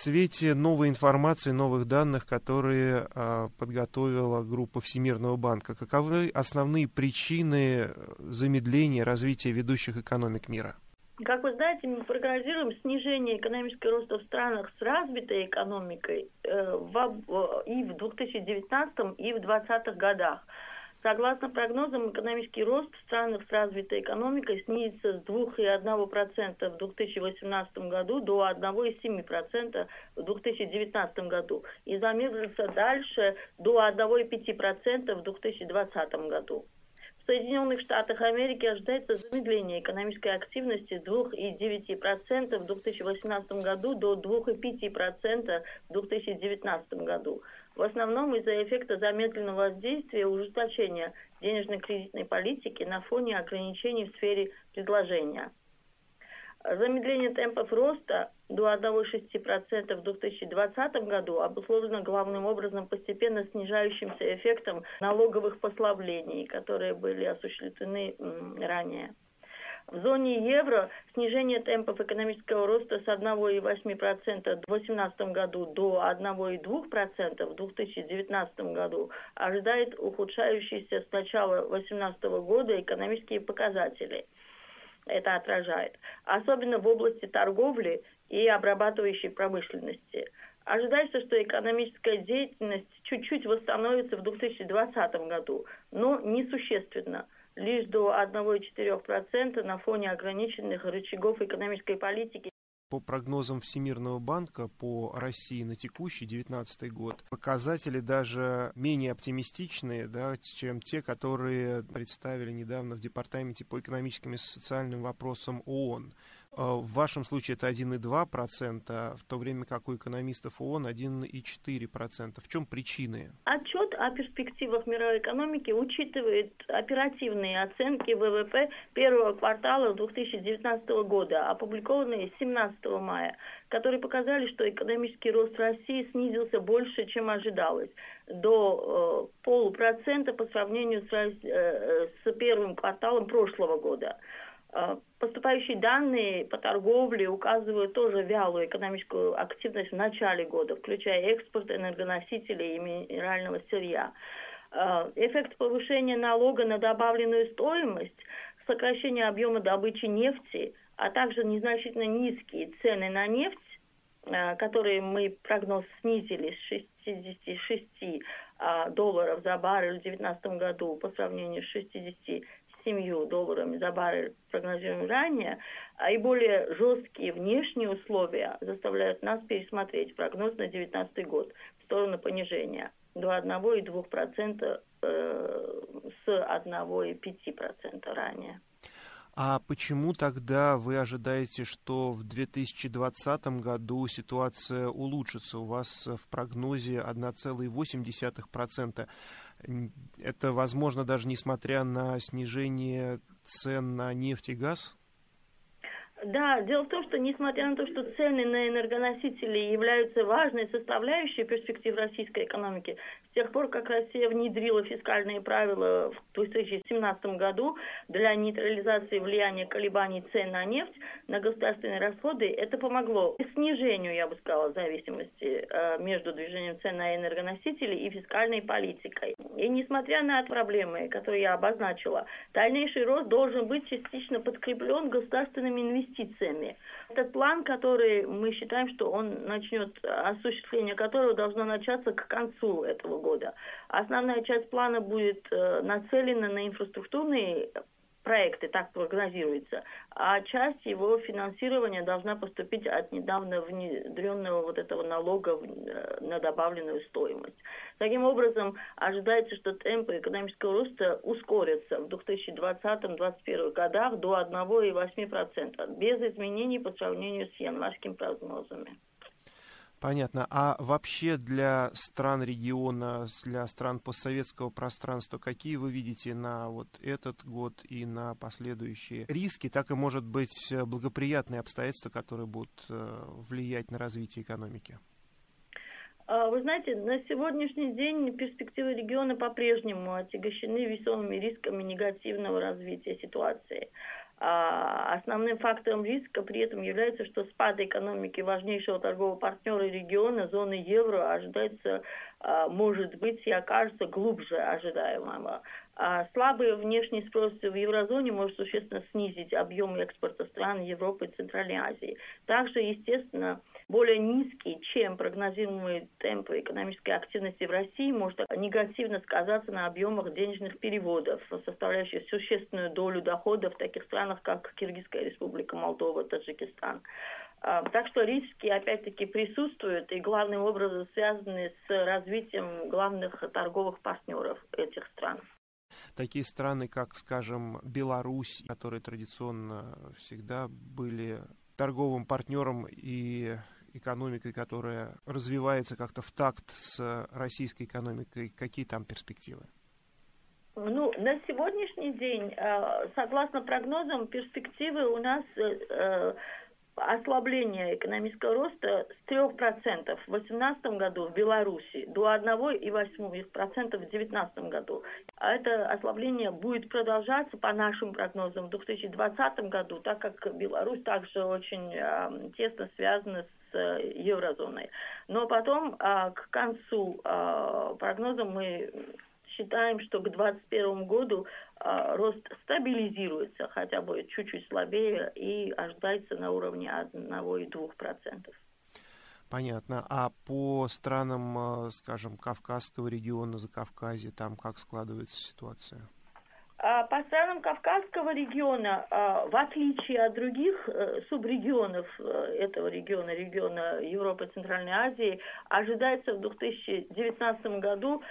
свете новой информации, новых данных, которые подготовила группа Всемирного банка, каковы основные причины замедления развития ведущих экономик мира? Как вы знаете, мы прогнозируем снижение экономического роста в странах с развитой экономикой и в 2019 и в 2020 годах. Согласно прогнозам, экономический рост в странах с развитой экономикой снизится с 2,1% в 2018 году до 1,7% в 2019 году и замедлится дальше до 1,5% в 2020 году. В Соединенных Штатах Америки ожидается замедление экономической активности с 2,9% в 2018 году до 2,5% в 2019 году. В основном из-за эффекта замедленного воздействия и ужесточения денежно-кредитной политики на фоне ограничений в сфере предложения. Замедление темпов роста до 1,6% в 2020 году обусловлено главным образом постепенно снижающимся эффектом налоговых послаблений, которые были осуществлены ранее. В зоне евро снижение темпов экономического роста с 1,8% в 2018 году до 1,2% в 2019 году ожидает ухудшающиеся с начала 2018 года экономические показатели. Это отражает. Особенно в области торговли и обрабатывающей промышленности. Ожидается, что экономическая деятельность чуть-чуть восстановится в 2020 году, но несущественно. Лишь до 1,4% на фоне ограниченных рычагов экономической политики. По прогнозам Всемирного банка по России на текущий 2019 год показатели даже менее оптимистичные, да, чем те, которые представили недавно в Департаменте по экономическим и социальным вопросам ООН. В вашем случае это 1,2%, в то время как у экономистов ООН 1,4%. В чем причины? Отчет о перспективах мировой экономики учитывает оперативные оценки ВВП первого квартала 2019 года, опубликованные 17 мая, которые показали, что экономический рост России снизился больше, чем ожидалось, до 0,5% по сравнению с первым кварталом прошлого года. Поступающие данные по торговле указывают тоже вялую экономическую активность в начале года, включая экспорт энергоносителей и минерального сырья. Эффект повышения налога на добавленную стоимость, сокращение объема добычи нефти, а также незначительно низкие цены на нефть, которые мы прогноз снизили с 66 долларов за баррель в 2019 году по сравнению с 67 долларами за баррель, прогнозируем ранее, и более жесткие внешние условия заставляют нас пересмотреть прогноз на 2019 год в сторону понижения до 1,2% с 1,5% ранее. А почему тогда вы ожидаете, что в 2020 году ситуация улучшится? У вас в прогнозе 1,8%. Это возможно даже несмотря на снижение цен на нефть и газ? Да, дело в том, что несмотря на то, что цены на энергоносители являются важной составляющей перспектив российской экономики, с тех пор, как Россия внедрила фискальные правила в 2017 году для нейтрализации влияния колебаний цен на нефть, на государственные расходы, это помогло снижению, я бы сказала, зависимости между движением цен на энергоносители и фискальной политикой. И несмотря на проблемы, которые я обозначила, дальнейший рост должен быть частично подкреплен государственными инвестициями. Этот план, который мы считаем, что он начнет, осуществление которого должно начаться к концу этого года. Основная часть плана будет нацелена на инфраструктурные проекты, так прогнозируется, а часть его финансирования должна поступить от недавно внедренного вот этого налога на добавленную стоимость. Таким образом, ожидается, что темпы экономического роста ускорятся в 2020-2021 годах до 1,8%, без изменений по сравнению с январскими прогнозами. Понятно. А вообще для стран региона, для стран постсоветского пространства, какие вы видите на вот этот год и на последующие риски, так и, может быть, благоприятные обстоятельства, которые будут влиять на развитие экономики? Вы знаете, на сегодняшний день перспективы региона по-прежнему отягощены весомыми рисками негативного развития ситуации. Основным фактором риска при этом является, что спад экономики важнейшего торгового партнера региона, зоны евро, ожидается, может быть, и окажется глубже ожидаемого. Слабый внешний спрос в еврозоне может существенно снизить объем экспорта стран Европы и Центральной Азии. Также, естественно, более низкий, чем прогнозируемые темпы экономической активности в России, может негативно сказаться на объемах денежных переводов, составляющих существенную долю доходов в таких странах, как Киргизская республика, Молдова, Таджикистан. Так что риски, опять-таки, присутствуют и главным образом связаны с развитием главных торговых партнеров этих стран. Такие страны, как, скажем, Беларусь, которые традиционно всегда были торговым партнером и экономикой, которая развивается как-то в такт с российской экономикой, какие там перспективы? На сегодняшний день, согласно прогнозам, перспективы у нас ослабление экономического роста с 3% в 2018 году в Беларуси до 1,8% в 2019 году. А это ослабление будет продолжаться, по нашим прогнозам, в 2020 году, так как Беларусь также очень тесно связана с еврозоной. Но потом, к концу прогноза мы считаем, что к 2021 году рост стабилизируется, хотя бы чуть-чуть слабее, и ожидается на уровне 1,2%. Понятно. А по странам, скажем, Кавказского региона, Закавказья, там как складывается ситуация? По странам Кавказского региона, в отличие от других субрегионов этого региона Европы и Центральной Азии, ожидается в 2019 году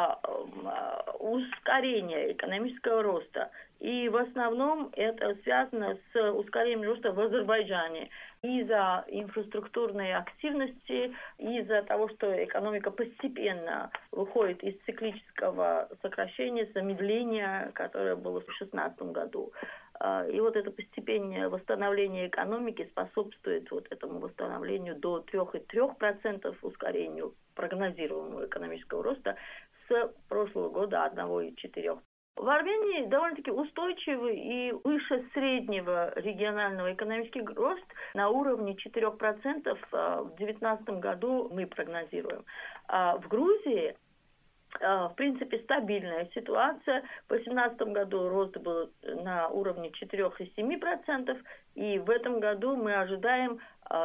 ускорение экономического роста. И в основном это связано с ускорением роста в Азербайджане из-за инфраструктурной активности, из-за того, что экономика постепенно выходит из циклического сокращения, замедления, которое было в 2016 году. И вот это постепенное восстановление экономики способствует вот этому восстановлению до 3,3% ускорению прогнозируемого экономического роста с прошлого года 1,4%. В Армении довольно-таки устойчивый и выше среднего регионального экономический рост на уровне 4% в 2019 году мы прогнозируем. В Грузии, в принципе, стабильная ситуация. В 2018 году рост был на уровне 4,7%, и в этом году мы ожидаем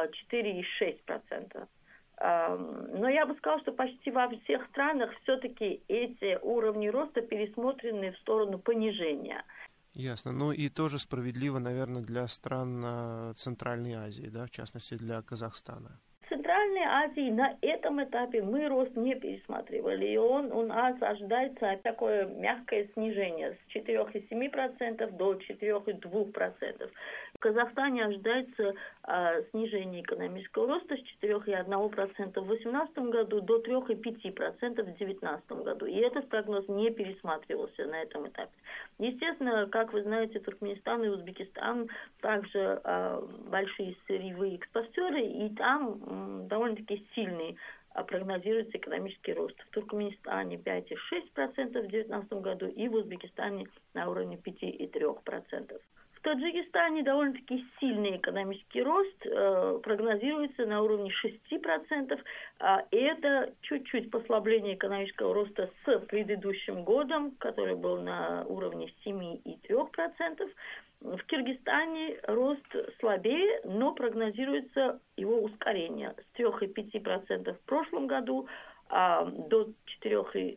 4,6%. Но я бы сказала, что почти во всех странах все-таки эти уровни роста пересмотрены в сторону понижения. Ясно. Ну и тоже справедливо, наверное, для стран Центральной Азии, да, в частности для Казахстана. В Центральной Азии на этом этапе мы рост не пересматривали, и он у нас ожидается такое мягкое снижение с 4,7% до 4,2%. В Казахстане ожидается снижение экономического роста с 4,1% в 2018 году до 3,5% в 2019 году. И этот прогноз не пересматривался на этом этапе. Естественно, как вы знаете, Туркменистан и Узбекистан также большие сырьевые экспортеры, и там довольно-таки сильный прогнозируется экономический рост. В Туркменистане 5,6% в 2019 году и в Узбекистане на уровне 5,3%. В Таджикистане довольно-таки сильный экономический рост прогнозируется на уровне 6%. И это чуть-чуть послабление экономического роста с предыдущим годом, который был на уровне 7,3%. В Киргизстане рост слабее, но прогнозируется его ускорение с 3,5% в прошлом году до 4,3%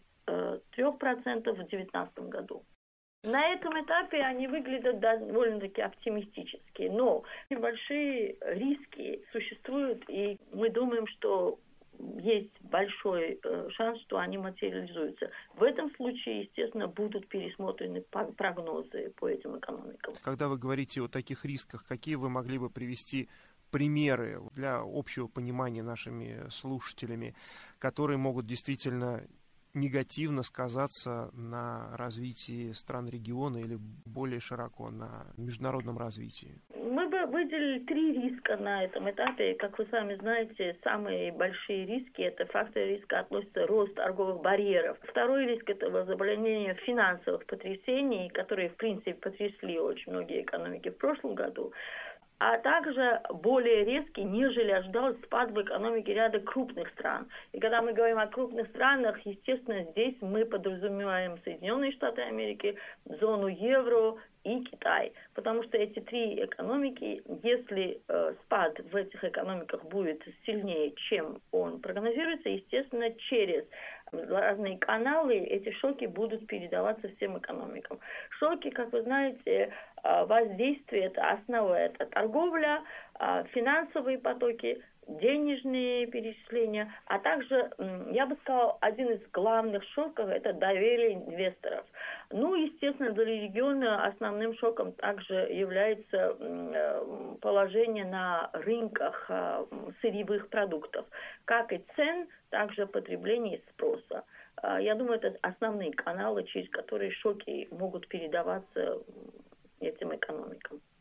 в 2019 году. На этом этапе они выглядят довольно-таки оптимистически, но небольшие риски существуют, и мы думаем, что есть большой шанс, что они материализуются. В этом случае, естественно, будут пересмотрены прогнозы по этим экономикам. Когда вы говорите о таких рисках, какие вы могли бы привести примеры для общего понимания нашими слушателями, которые могут действительно негативно сказаться на развитии стран региона или более широко на международном развитии? Мы бы Мы выделили 3 риска на этом этапе. Как вы сами знаете, самые большие риски, это факторы риска относятся рост торговых барьеров. Второй риск – это возобновление финансовых потрясений, которые, в принципе, потрясли очень многие экономики в прошлом году. А также более резкий, нежели ожидалось, спад в экономике ряда крупных стран. И когда мы говорим о крупных странах, естественно, здесь мы подразумеваем Соединенные Штаты Америки, зону евро и Китай. Потому что эти 3 экономики, если спад в этих экономиках будет сильнее, чем он прогнозируется, естественно, через разные каналы эти шоки будут передаваться всем экономикам. Шоки, как вы знаете, воздействие, это основа, это торговля, финансовые потоки, денежные перечисления, а также, я бы сказала, один из главных шоков – это доверие инвесторов. Ну, естественно, для региона основным шоком также является положение на рынках сырьевых продуктов, как и цен, также потребления и спроса. Я думаю, это основные каналы, через которые шоки могут передаваться этим экономикам.